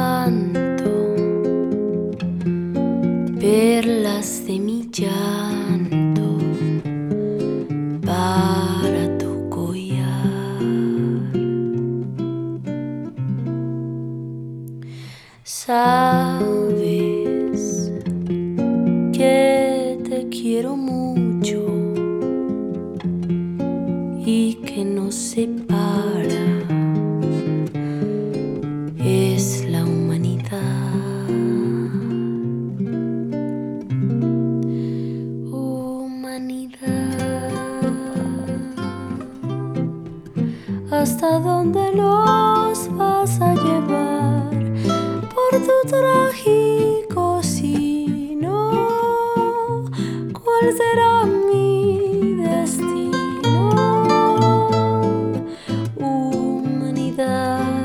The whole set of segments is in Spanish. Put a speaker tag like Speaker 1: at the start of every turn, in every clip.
Speaker 1: canto, perlas de mi llanto para tu collar. Sabes que te quiero mucho y que nos separa es la humanidad. Humanidad, ¿hasta dónde nos vas a llevar por tu trágico sino? ¿Cuál será mi destino? Humanidad,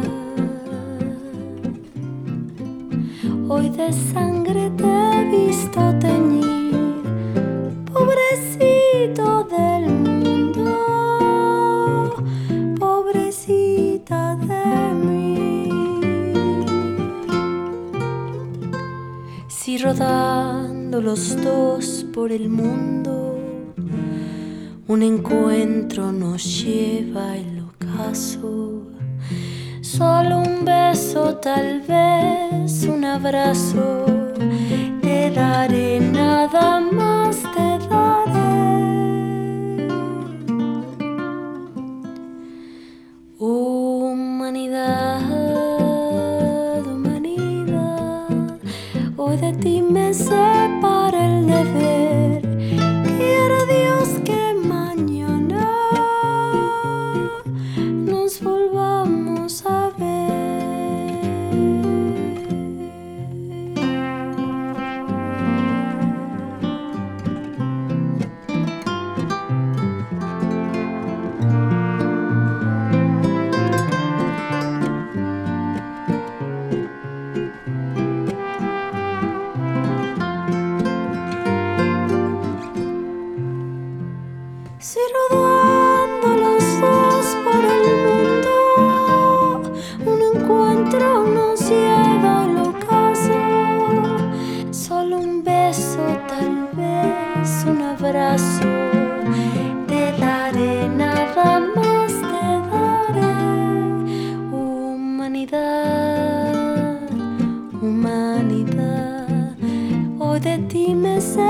Speaker 1: hoy de sangre te he visto teñir, pobrecito del mundo, pobrecita de mí. Si rodando los dos por el mundo, un encuentro nos lleva al ocaso, solo un beso, tal vez un abrazo, te daré, nada más te daré. Humanidad, humanidad, hoy de ti me separa el deber. Quiera Dios que mañana nos volvamos a ver. Si rodando los dos por el mundo, un encuentro nos lleva al ocaso, solo un beso, tal vez un abrazo, te daré, nada más te daré. Humanidad, humanidad, hoy de ti me sé